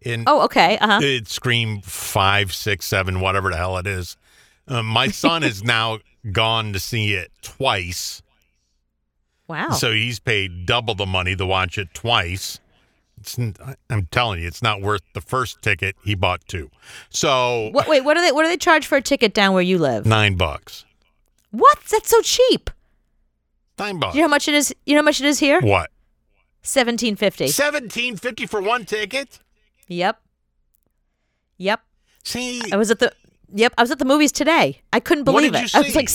And Oh, okay. it's Scream 5, 6, 7, whatever the hell it is. My son has now gone to see it twice. Wow. So he's paid double the money to watch it twice. I'm telling you, it's not worth the first ticket. He bought 2. So Wait, what do they charge for a ticket down where you live? $9. What? That's so cheap. $9. You know how much it is? You know how much it is here? What? $17.50. $17.50 for one ticket? Yep. See, I was at the movies today. I couldn't believe what did it. You I was like,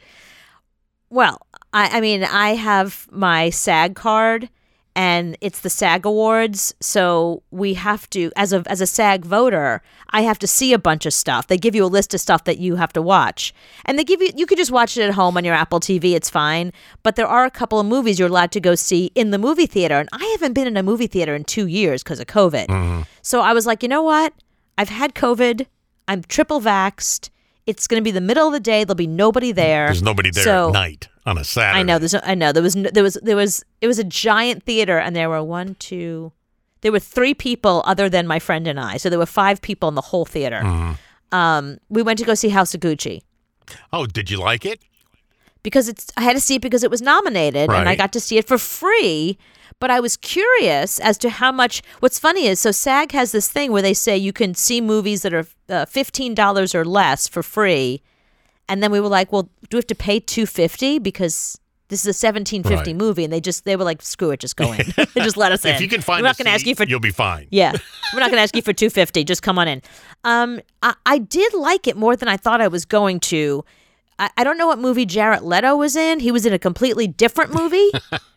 well, I mean, I have my SAG card, and it's the SAG Awards, so we have to, as a SAG voter, I have to see a bunch of stuff. They give you a list of stuff that you have to watch, and you could just watch it at home on your Apple TV. It's fine, but there are a couple of movies you're allowed to go see in the movie theater, and I haven't been in a movie theater in 2 years because of COVID. Mm-hmm. So I was like, you know what? I've had COVID. I'm triple vaxxed. It's going to be the middle of the day. There'll be nobody there. There's nobody there at night on a Saturday. I know. It was a giant theater, and there were 3 people other than my friend and I. So there were 5 people in the whole theater. Mm-hmm. We went to go see House of Gucci. Oh, did you like it? Because I had to see it because it was nominated, and I Right. got to see it for free. But I was curious as to how much. What's funny is, so SAG has this thing where they say you can see movies that are $15 or less for free, and then we were like, well, do we have to pay $250 because this is a $17.50 Right. movie? And they were like, screw it, just go in. They just let us in. If you can find we're not a going to ask you for. you'll be fine. Yeah, we're not going to ask you for $250. Just come on in. I did like it more than I thought I was going to. I don't know what movie Jared Leto was in. He was in a completely different movie.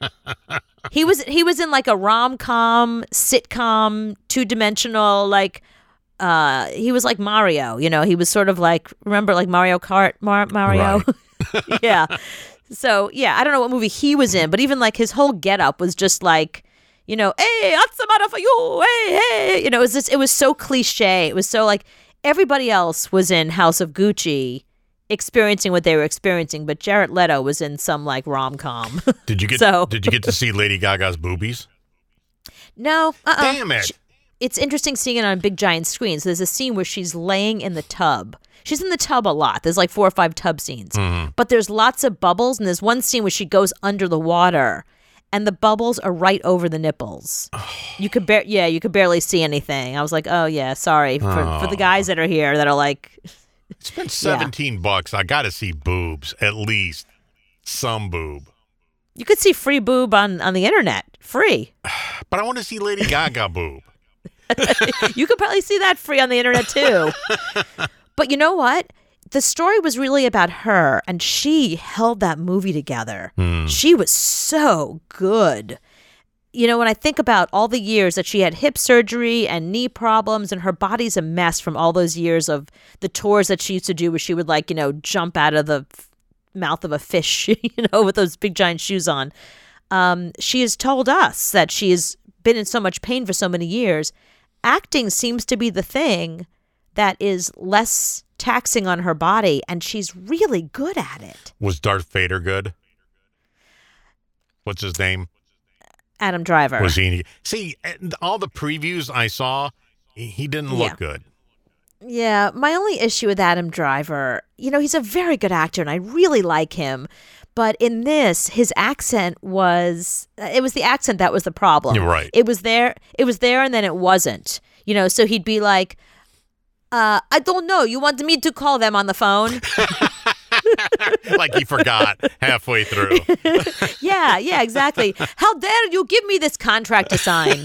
He was in like a rom-com, sitcom, 2-dimensional, like he was like Mario, he was sort of like, remember like Mario Kart, Mario? Right. Yeah. So, yeah, I don't know what movie he was in, but even like his whole getup was just like, hey, what's the matter for you? Hey. It was so cliche. It was so like everybody else was in House of Gucci experiencing what they were experiencing, but Jared Leto was in some like rom-com. Did you get to see Lady Gaga's boobies? No. Damn it. It's interesting seeing it on a big giant screen. So there's a scene where she's laying in the tub. She's in the tub a lot. There's like 4 or 5 tub scenes. Mm-hmm. But there's lots of bubbles, and there's one scene where she goes under the water, and the bubbles are right over the nipples. You could barely see anything. I was like, oh yeah, sorry for the guys that are here that are like. Spent $17. I got to see boobs, at least some boob. You could see free boob on the internet, free. But I want to see Lady Gaga boob. You could probably see that free on the internet too. But you know what? The story was really about her, and she held that movie together. She was so good. When I think about all the years that she had hip surgery and knee problems, and her body's a mess from all those years of the tours that she used to do where she would jump out of the mouth of a fish, with those big giant shoes on. She has told us that she has been in so much pain for so many years. Acting seems to be the thing that is less taxing on her body, and she's really good at it. Was Darth Vader good? What's his name? Adam Driver. Was he? See, all the previews I saw, he didn't look good. Yeah, my only issue with Adam Driver, he's a very good actor, and I really like him. But in this, his accent it was the accent that was the problem. You're right. It was there, and then it wasn't. So he'd be like, I don't know, you want me to call them on the phone? Like he forgot halfway through. Yeah, exactly. How dare you give me this contract to sign?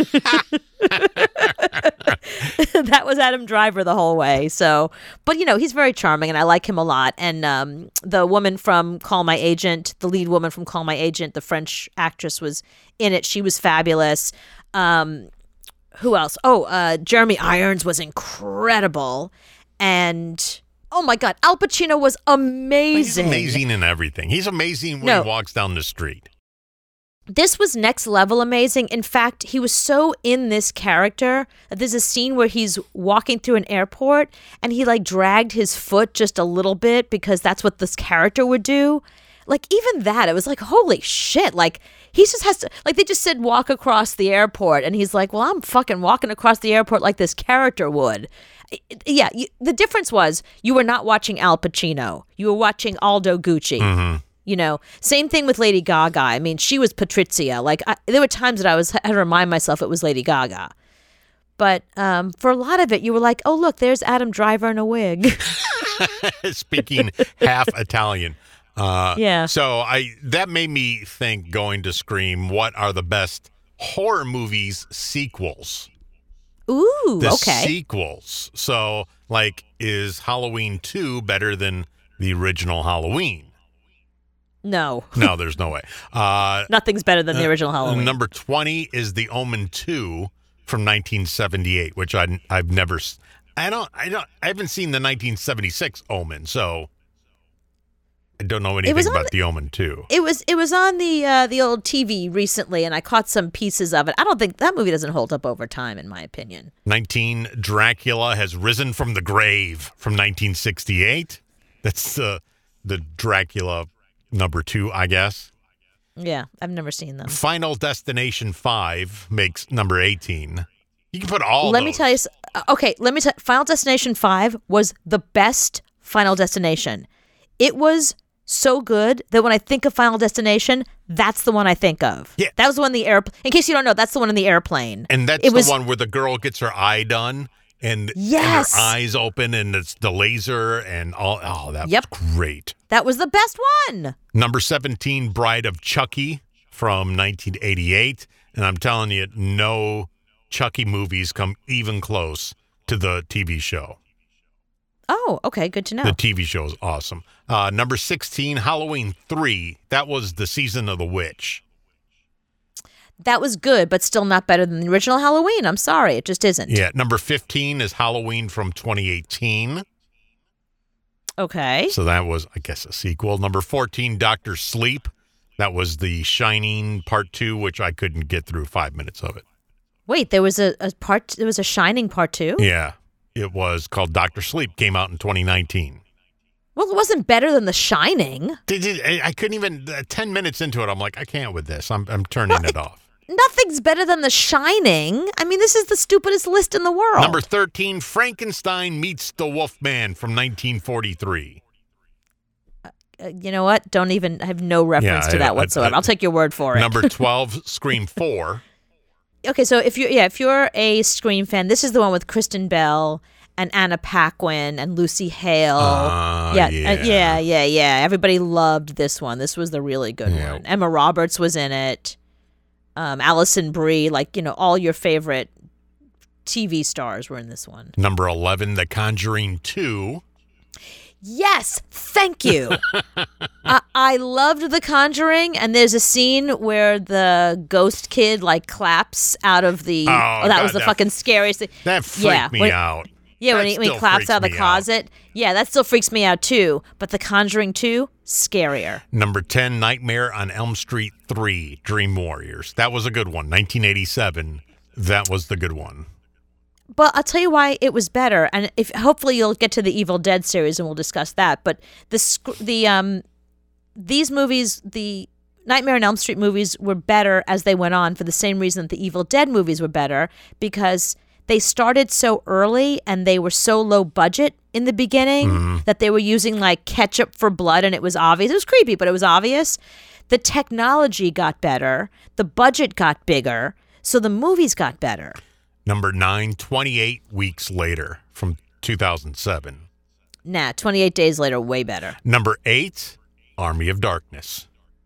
That was Adam Driver the whole way. So, but he's very charming, and I like him a lot. And the woman from Call My Agent, the lead woman from Call My Agent, the French actress, was in it. She was fabulous. Who else? Oh, Jeremy Irons was incredible. And oh my God, Al Pacino was amazing. He's amazing in everything. He's amazing when he walks down the street. This was next level amazing. In fact, he was so in this character that there's a scene where he's walking through an airport and he dragged his foot just a little bit because that's what this character would do. like even that, it was like, holy shit. Like he just has to, like they just said walk across the airport. And he's like, well, I'm fucking walking across the airport like this character would. Yeah. The difference was you were not watching Al Pacino. You were watching Aldo Gucci. Mm-hmm. You know, same thing with Lady Gaga. I mean, she was Patrizia. Like there were times that I had to remind myself it was Lady Gaga. But for a lot of it, you were like, oh, look, there's Adam Driver in a wig. Speaking half Italian. Yeah. So that made me think, going to Scream, what are the best horror movies sequels? Ooh, The okay. sequels. So, like, is Halloween 2 better than the original Halloween? No. No, there's no way. Nothing's better than the original Halloween. Number 20 is The Omen 2 from 1978, which I've never. I haven't seen the 1976 Omen, so I don't know anything about The Omen 2. It was on the old TV recently, and I caught some pieces of it. I don't think that movie doesn't hold up over time, in my opinion. 19, Dracula Has Risen from the Grave from 1968. That's the Dracula number 2, I guess. Yeah, I've never seen them. Final Destination 5 makes number 18. You can put all Let those. me tell you. Okay, let me tell. Final Destination 5 was the best Final Destination. It was so good that when I think of Final Destination, that's the one I think of. Yeah. That was the one in the air. In case you don't know, that's the one in the airplane. And that's the one where the girl gets her eye done and, yes, and her eyes open and it's the laser and all. Oh, that was great. That was the best one. Number 17, Bride of Chucky from 1988. And I'm telling you, no Chucky movies come even close to the TV show. Oh, okay. Good to know. The TV show is awesome. Number 16, Halloween 3. That was the season of the witch. That was good, but still not better than the original Halloween. I'm sorry. It just isn't. Yeah. Number 15 is Halloween from 2018. Okay. So that was, I guess, a sequel. Number 14, Dr. Sleep. That was The Shining Part 2, which I couldn't get through 5 minutes of it. Wait, there was a Shining Part 2? Yeah. It was called Dr. Sleep. Came out in 2019. Well, it wasn't better than The Shining. I couldn't even, 10 minutes into it, I'm like, I can't with this. I'm turning it off. Nothing's better than The Shining. I mean, this is the stupidest list in the world. Number 13, Frankenstein Meets the Wolfman from 1943. You know what? Don't even, I have no reference to that whatsoever. I'll take your word for it. Number 12, Scream 4. Okay, so if you're a Scream fan, this is the one with Kristen Bell and Anna Paquin and Lucy Hale. Yeah. Everybody loved this one. This was the really good one. Emma Roberts was in it. Alison Brie, all your favorite TV stars were in this one. Number 11, The Conjuring 2. Yes, thank you. I loved The Conjuring, and there's a scene where the ghost kid claps out of the. That was the fucking scariest thing. That freaked me out. Yeah, when he claps out of the closet. Yeah, that still freaks me out too. But The Conjuring 2, scarier. Number 10, Nightmare on Elm Street 3, Dream Warriors. That was a good one. 1987. That was the good one. But I'll tell you why it was better, and hopefully you'll get to the Evil Dead series and we'll discuss that. But these movies, the Nightmare on Elm Street movies, were better as they went on for the same reason that the Evil Dead movies were better, because they started so early and they were so low budget in the beginning that they were using ketchup for blood, and it was obvious. It was creepy, but it was obvious. The technology got better, the budget got bigger, so the movies got better. Number 9, 28 Weeks Later from 2007. 28 Days Later, way better. Number 8, Army of Darkness.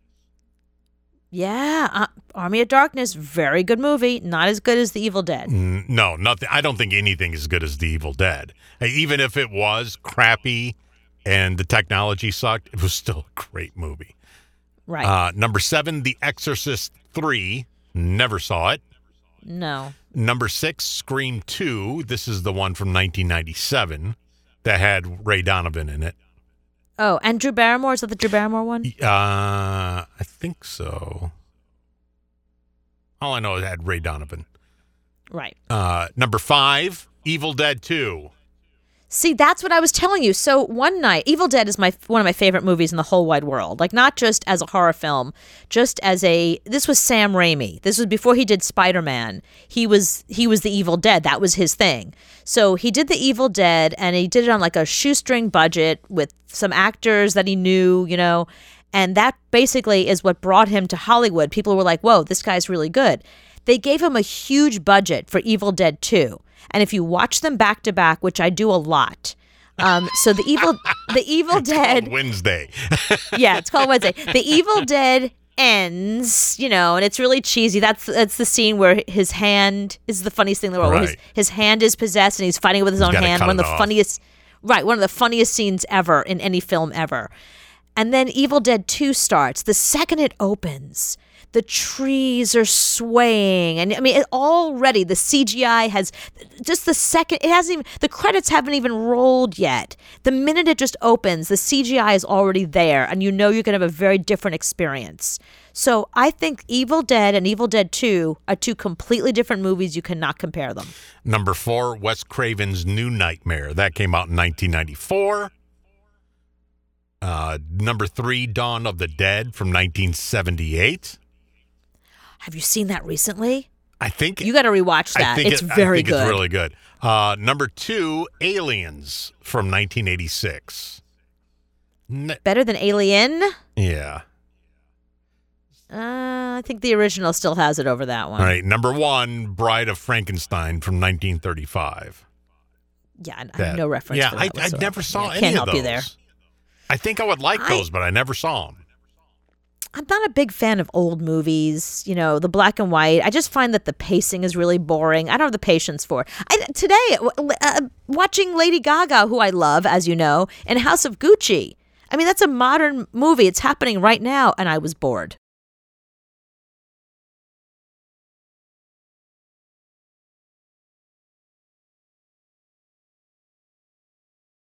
Yeah, Army of Darkness, very good movie. Not as good as The Evil Dead. No, nothing. I don't think anything is as good as The Evil Dead. Even if it was crappy and the technology sucked, it was still a great movie. Right. Number 7, The Exorcist 3. Never saw it. No. Number 6, Scream 2. This is the one from 1997 that had Ray Donovan in it. Oh, and Drew Barrymore? Is that the Drew Barrymore one? I think so. All I know is it had Ray Donovan. Right. Number 5, Evil Dead 2. See, that's what I was telling you. So one night, Evil Dead is one of my favorite movies in the whole wide world. Like, not just as a horror film, just as this was Sam Raimi. This was before he did Spider-Man. He was the Evil Dead. That was his thing. So he did the Evil Dead, and he did it on like a shoestring budget with some actors that he knew, and that basically is what brought him to Hollywood. People were like, whoa, this guy's really good. They gave him a huge budget for Evil Dead 2. And if you watch them back to back, which I do a lot, so the Evil Dead Wednesday. Yeah, it's called Wednesday. The Evil Dead ends, and it's really cheesy. That's the scene where his hand is the funniest thing in the world. Right. His hand is possessed and he's fighting with his own hand. One of the funniest scenes ever in any film ever. And then Evil Dead 2 starts. The second it opens, the trees are swaying. And I mean, already the CGI has just the second, the credits haven't even rolled yet. The minute it just opens, the CGI is already there. And you're going to have a very different experience. So I think Evil Dead and Evil Dead 2 are two completely different movies. You cannot compare them. Number 4, Wes Craven's New Nightmare. That came out in 1994. Number 3, Dawn of the Dead from 1978. Have you seen that recently? I think you got to rewatch that. It's very good. It's really good. Number 2, Aliens from 1986. Better than Alien? Yeah. I think the original still has it over that one. All right. Number 1, Bride of Frankenstein from 1935. Yeah, I have no reference. Yeah, for that I never saw any of those. Can't help you there. I think I would like those, but I never saw them. I'm not a big fan of old movies, the black and white. I just find that the pacing is really boring. I don't have the patience for it. Today, watching Lady Gaga, who I love, as you know, in House of Gucci. I mean, that's a modern movie. It's happening right now, and I was bored.